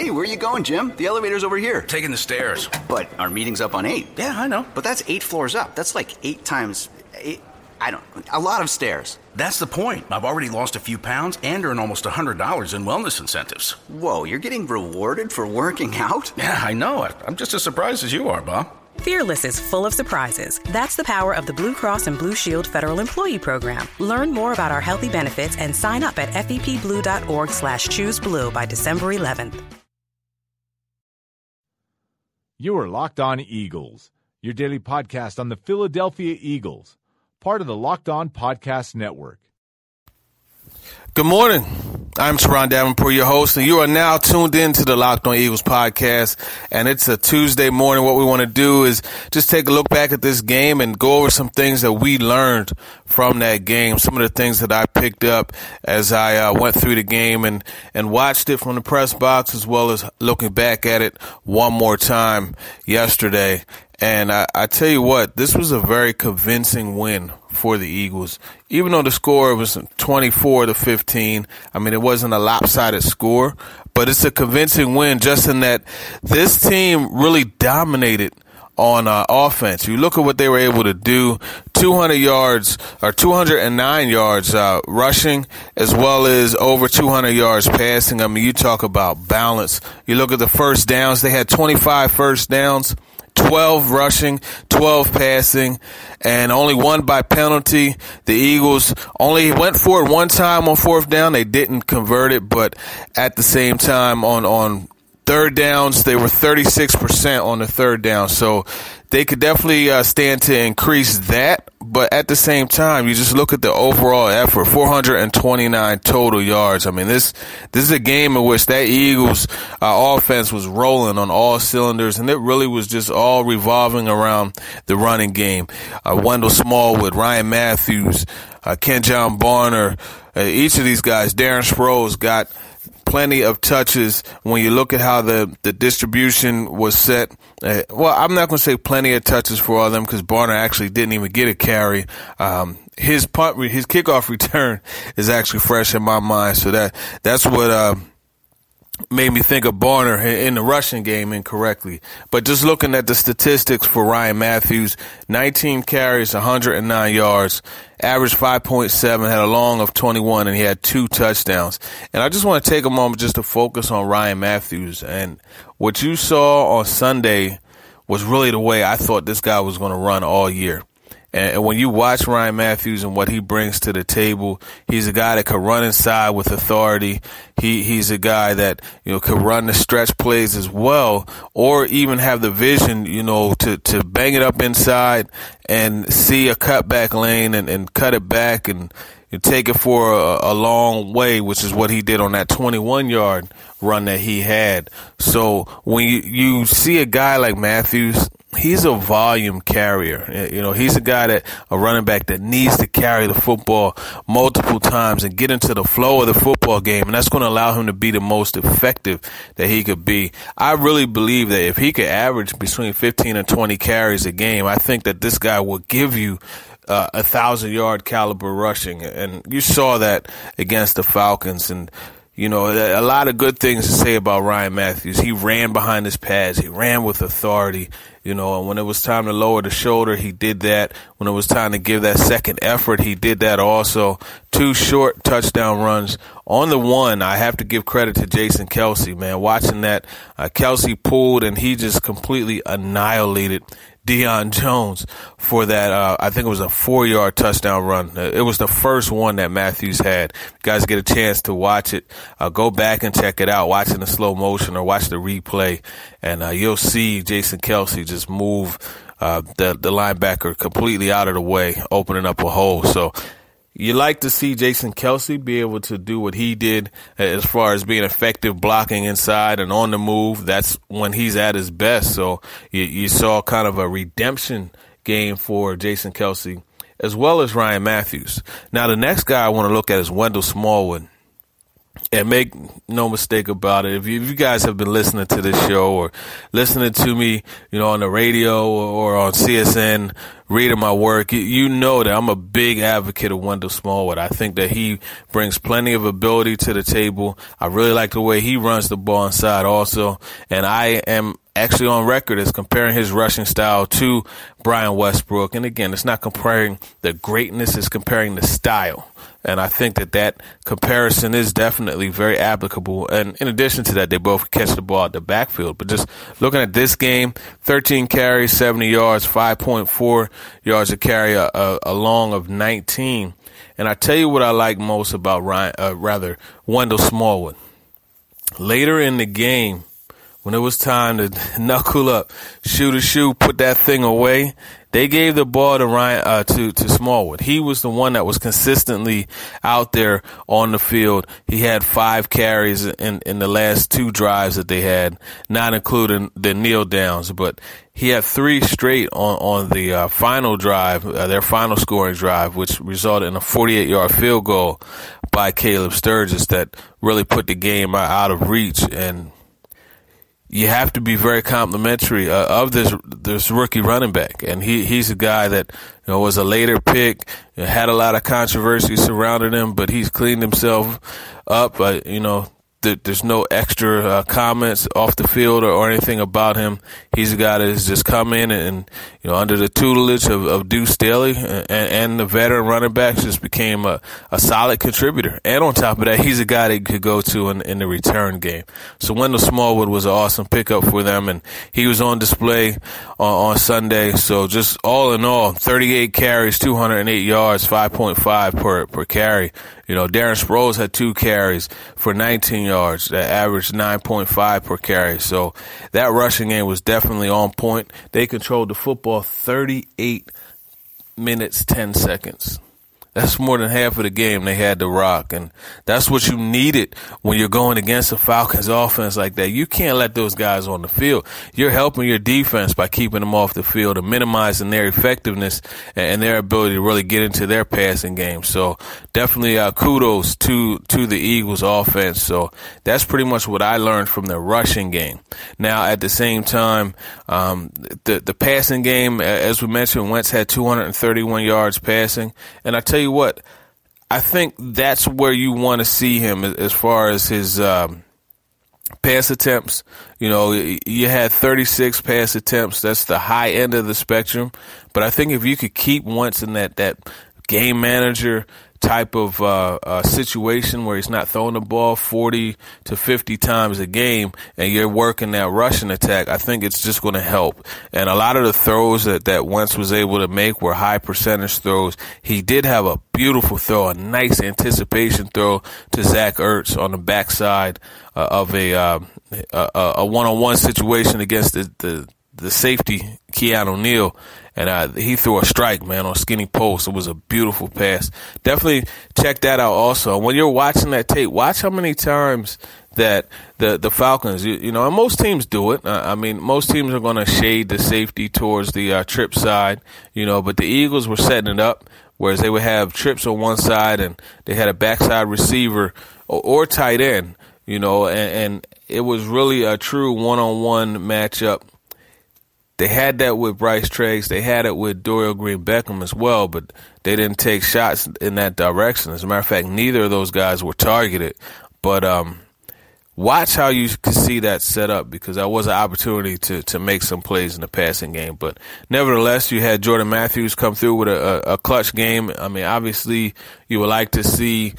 Hey, where are you going, Jim? The elevator's over here. Taking the stairs. But our meeting's up on 8. Yeah, I know. But that's 8 floors up. That's like 8 times 8. A lot of stairs. That's the point. I've already lost a few pounds and earned almost $100 in wellness incentives. Whoa, you're getting rewarded for working out? Yeah, I know. I'm just as surprised as you are, Bob. Fearless is full of surprises. That's the power of the Blue Cross and Blue Shield Federal Employee Program. Learn more about our healthy benefits and sign up at fepblue.org/chooseblue by December 11th. You are Locked On Eagles, your daily podcast on the Philadelphia Eagles, part of the Locked On Podcast Network. Good morning. I'm Teron Davenport, your host, and you are now tuned in to the Locked On Eagles podcast, and it's a Tuesday morning. What we want to do is just take a look back at this game and go over some things that we learned from that game, some of the things that I picked up as I went through the game and watched it from the press box, as well as looking back at it one more time yesterday. And I tell you what, this was a very convincing win for the Eagles. Even though the score was 24-15, I mean, it wasn't a lopsided score, but it's a convincing win just in that this team really dominated on offense. You look at what they were able to do, 209 yards rushing, as well as over 200 yards passing. I mean, you talk about balance. You look at the first downs, they had 25 first downs. 12 rushing, 12 passing, and only one by penalty. The Eagles only went for it one time on fourth down. They didn't convert it, but at the same time on third downs, they were 36% on the third down. So they could definitely stand to increase that. But at the same time, you just look at the overall effort, 429 total yards. I mean, this is a game in which that Eagles offense was rolling on all cylinders, and it really was just all revolving around the running game. Wendell Smallwood, Ryan Matthews, Kenjon Barner, each of these guys, Darren Sproles got plenty of touches when you look at how the distribution was set. Well, I'm not going to say plenty of touches for all of them because Barner actually didn't even get a carry. His kickoff return is actually fresh in my mind. So that's what made me think of Barner in the rushing game incorrectly. But just looking at the statistics for Ryan Matthews, 19 carries, 109 yards, averaged 5.7, had a long of 21, and he had 2 touchdowns. And I just want to take a moment just to focus on Ryan Matthews. And what you saw on Sunday was really the way I thought this guy was going to run all year. And when you watch Ryan Matthews and what he brings to the table, he's a guy that can run inside with authority. He's a guy that, can run the stretch plays as well, or even have the vision, to bang it up inside and see a cutback lane and cut it back and take it for a long way, which is what he did on that 21-yard run that he had. So when you see a guy like Matthews, he's a volume carrier. He's a running back that needs to carry the football multiple times and get into the flow of the football game, and that's going to allow him to be the most effective that he could be. I really believe that if he could average between 15 and 20 carries a game, I think that this guy will give you 1,000-yard caliber rushing, and you saw that against the Falcons. And a lot of good things to say about Ryan Matthews. He ran behind his pads. He ran with authority. And when it was time to lower the shoulder, he did that. When it was time to give that second effort, he did that also. 2 short touchdown runs. On the one, I have to give credit to Jason Kelce, man. Watching that, Kelce pulled, and he just completely annihilated Deion Jones for that, I think it was a 4-yard touchdown run. It was the first one that Matthews had. You guys get a chance to watch it, go back and check it out, watch it in slow motion or watch the replay, and you'll see Jason Kelce just move the linebacker completely out of the way, opening up a hole. So you like to see Jason Kelce be able to do what he did as far as being effective blocking inside and on the move. That's when he's at his best. So you saw kind of a redemption game for Jason Kelce as well as Ryan Matthews. Now, the next guy I want to look at is Wendell Smallwood. And make no mistake about it, if you guys have been listening to this show or listening to me, on the radio or on CSN reading my work, you know that I'm a big advocate of Wendell Smallwood. I think that he brings plenty of ability to the table. I really like the way he runs the ball inside also. And I am actually on record as comparing his rushing style to Brian Westbrook. And again, it's not comparing the greatness, it's comparing the style. And I think that comparison is definitely very applicable. And in addition to that, they both catch the ball at the backfield. But just looking at this game, 13 carries, 70 yards, 5.4 yards a carry, a long of 19. And I tell you what I like most about Wendell Smallwood. Later in the game, when it was time to knuckle up, shoot a shoe, put that thing away, they gave the ball to Smallwood. He was the one that was consistently out there on the field. He had 5 carries in the last 2 drives that they had, not including the kneel downs, but he had 3 straight on the final drive, their final scoring drive, which resulted in a 48-yard field goal by Caleb Sturgis that really put the game out of reach. And you have to be very complimentary of this rookie running back, and he's a guy that was a later pick, had a lot of controversy surrounding him, but he's cleaned himself up. There's no extra comments off the field or anything about him. He's a guy that has just come in and under the tutelage of Deuce Staley and the veteran running backs, just became a solid contributor. And on top of that, he's a guy that you could go to in the return game. So Wendell Smallwood was an awesome pickup for them, and he was on display on Sunday. So just all in all, 38 carries, 208 yards, 5.5 per carry. Darren Sproles had 2 carries for 19 yards, that averaged 9.5 per carry. So that rushing game was definitely on point. They controlled the football 38 minutes, 10 seconds. That's more than half of the game they had to rock, and that's what you needed when you're going against a Falcons offense like that. You can't let those guys on the field. You're helping your defense by keeping them off the field and minimizing their effectiveness and their ability to really get into their passing game. So definitely kudos to the Eagles offense. So that's pretty much what I learned from the rushing game. Now, at the same time, the passing game, as we mentioned, Wentz had 231 yards passing, and I tell you what, I think that's where you want to see him as far as his pass attempts. You had 36 pass attempts. That's the high end of the spectrum. But I think if you could keep Wentz in that game manager type of situation where he's not throwing the ball 40 to 50 times a game and you're working that rushing attack, I think it's just going to help. And a lot of the throws that Wentz was able to make were high percentage throws. He did have a beautiful throw, a nice anticipation throw to Zach Ertz on the backside of a one-on-one situation against the safety, Keanu Neal. And he threw a strike, man, on skinny post. It was a beautiful pass. Definitely check that out also. When you're watching that tape, watch how many times that the Falcons, and most teams do it. Most teams are going to shade the safety towards the trip side, but the Eagles were setting it up, whereas they would have trips on one side and they had a backside receiver or tight end, and it was really a true one-on-one matchup. They had that with Bryce Treggs. They had it with Dorial Green-Beckham as well, but they didn't take shots in that direction. As a matter of fact, neither of those guys were targeted. But watch how you can see that set up, because that was an opportunity to make some plays in the passing game. But nevertheless, you had Jordan Matthews come through with a clutch game. Obviously, you would like to see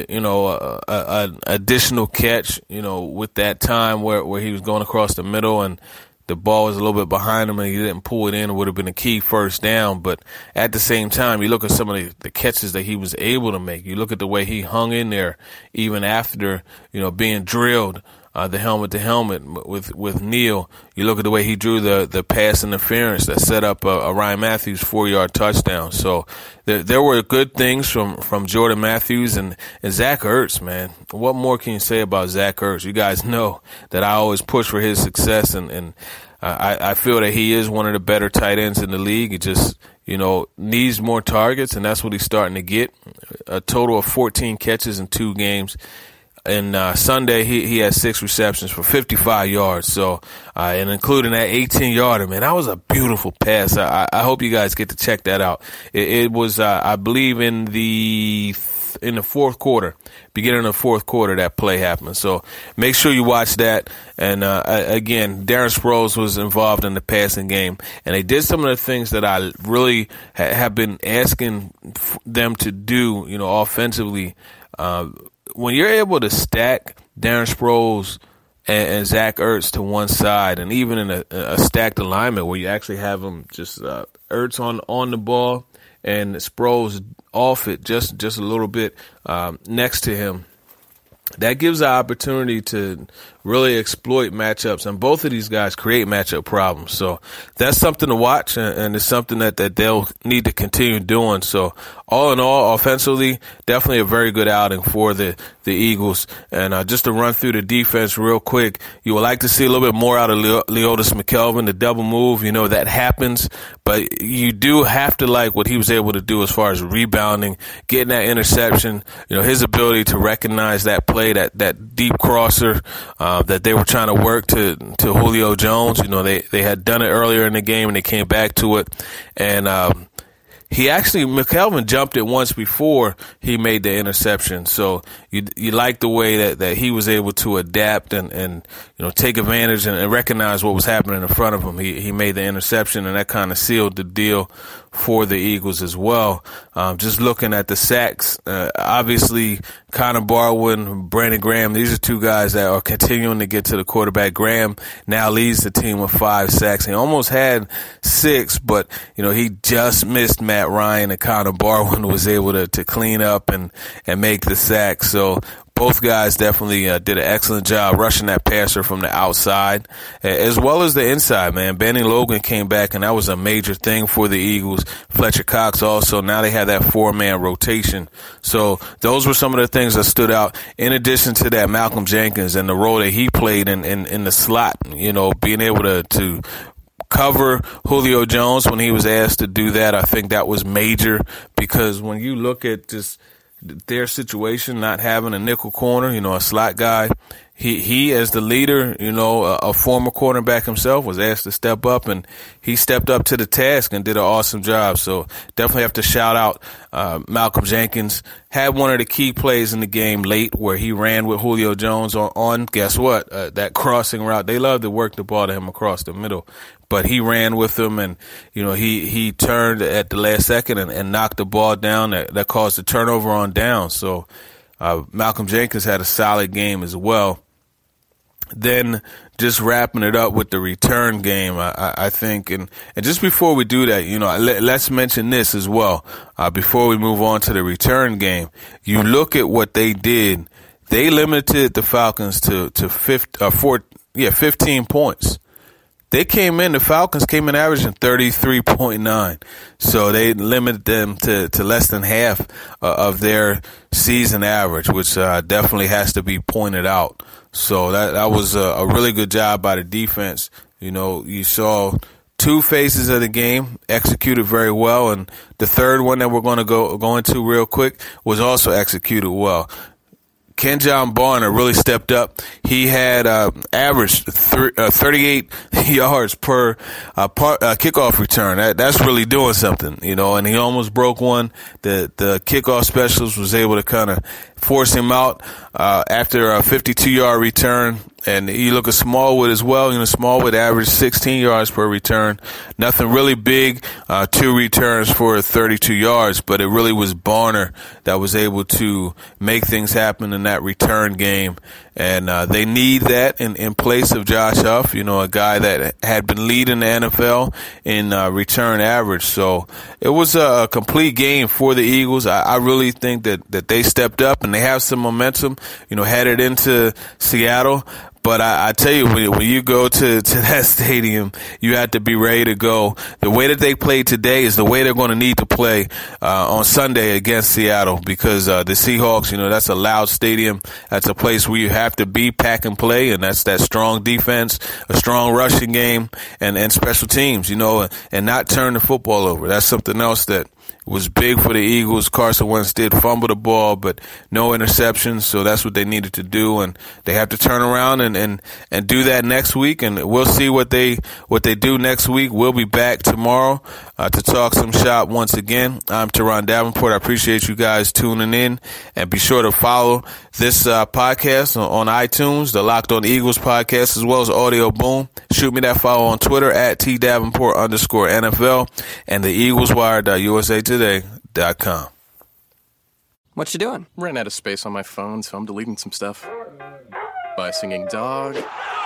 an additional catch, with that time where he was going across the middle and the ball was a little bit behind him and he didn't pull it in. It would have been a key first down. But at the same time, you look at some of the catches that he was able to make. You look at the way he hung in there even after, being drilled, the helmet to helmet with Neal. You look at the way he drew the pass interference that set up a Ryan Matthews 4-yard touchdown. So there were good things from Jordan Matthews and Zach Ertz, man. What more can you say about Zach Ertz? You guys know that I always push for his success, and I feel that he is one of the better tight ends in the league. He just, needs more targets, and that's what he's starting to get. A total of 14 catches in 2 games. And Sunday, he had 6 receptions for 55 yards. So, and including that 18-yarder, man, that was a beautiful pass. I hope you guys get to check that out. It was, I believe, in the fourth quarter, beginning of the fourth quarter, that play happened. So make sure you watch that. And again, Darren Sproles was involved in the passing game, and they did some of the things that I really have been asking them to do, offensively. When you're able to stack Darren Sproles and Zach Ertz to one side, and even in a stacked alignment where you actually have them just Ertz on the ball and Sproles off it just a little bit next to him, that gives the opportunity to really exploit matchups, and both of these guys create matchup problems. So that's something to watch, and it's something that they'll need to continue doing. So all in all, offensively, definitely a very good outing for the Eagles. And just to run through the defense real quick, you would like to see a little bit more out of Leotis McKelvin, the double move. That happens, but you do have to like what he was able to do as far as rebounding, getting that interception, his ability to recognize that play, that deep crosser, that they were trying to work to Julio Jones. They had done it earlier in the game and they came back to it. And McKelvin jumped it once before he made the interception. So you like the way that he was able to adapt and take advantage and recognize what was happening in front of him. He made the interception, and that kind of sealed the deal for the Eagles as well. Just looking at the sacks, obviously Connor Barwin, Brandon Graham, these are two guys that are continuing to get to the quarterback. Graham now leads the team with 5 sacks. He almost had 6, but he just missed Matt Ryan, and Connor Barwin was able to clean up and make the sack. So both guys definitely did an excellent job rushing that passer from the outside as well as the inside, man. Benny Logan came back, and that was a major thing for the Eagles. Fletcher Cox also. Now they have that 4-man rotation. So those were some of the things that stood out. In addition to that, Malcolm Jenkins and the role that he played in the slot, being able to cover Julio Jones when he was asked to do that. I think that was major, because when you look at just their situation, not having a nickel corner, a slot guy, he as the leader, a former cornerback himself, was asked to step up, and he stepped up to the task and did an awesome job. So definitely have to shout out Malcolm Jenkins. Had one of the key plays in the game late where he ran with Julio Jones on guess what? That crossing route. They love to work the ball to him across the middle. But he ran with him, and, he turned at the last second and knocked the ball down that caused a turnover on down. So Malcolm Jenkins had a solid game as well. Then just wrapping it up with the return game, I think. And just before we do that, let's mention this as well. Before we move on to the return game, you look at what they did. They limited the Falcons to 15 points. The Falcons came in averaging 33.9. So they limited them to less than half of their season average, which definitely has to be pointed out. So that was a really good job by the defense. You saw 2 phases of the game executed very well, and the third one that we're going to go into real quick was also executed well. Kenjon Barner really stepped up. He had averaged 38 yards per kickoff return. That's really doing something, and he almost broke one. The kickoff specialist was able to kind of force him out after a 52-yard return. And you look at Smallwood as well. Smallwood averaged 16 yards per return. Nothing really big. 2 returns for 32 yards, but it really was Barner that was able to make things happen in that return game. And they need that in place of Josh Huff, a guy that had been leading the NFL in return average. So it was a complete game for the Eagles. I really think that they stepped up, and they have some momentum, headed into Seattle. But I tell you, when you go to that stadium, you have to be ready to go. The way that they played today is the way they're going to need to play on Sunday against Seattle, because the Seahawks, that's a loud stadium. That's a place where you have to be, pack and play, and that's that strong defense, a strong rushing game, and special teams, and not turn the football over. That's something else that was big for the Eagles. Carson Wentz did fumble the ball, but no interceptions, so that's what they needed to do, and they have to turn around and do that next week, and we'll see what they do next week. We'll be back tomorrow to talk some shop once again. I'm Teron Davenport. I appreciate you guys tuning in, and be sure to follow this podcast on iTunes, the Locked On Eagles podcast, as well as Audio Boom. Shoot me that follow on Twitter at @TDavenport_NFL and the EaglesWire.usatoday.com. What you doing? Ran out of space on my phone, so I'm deleting some stuff. Bye, singing dog.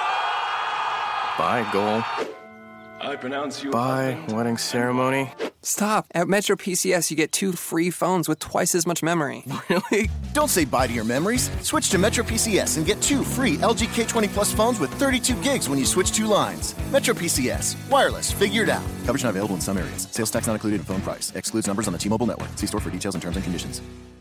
Bye, goal. I pronounce you. Bye, wedding ceremony. Stop. At Metro PCS, you get 2 free phones with twice as much memory. Really? Don't say bye to your memories. Switch to Metro PCS and get 2 free LG K20 Plus phones with 32 gigs when you switch 2 lines. Metro PCS. Wireless. Figured out. Coverage not available in some areas. Sales tax not included in phone price. Excludes numbers on the T-Mobile network. See store for details and terms and conditions.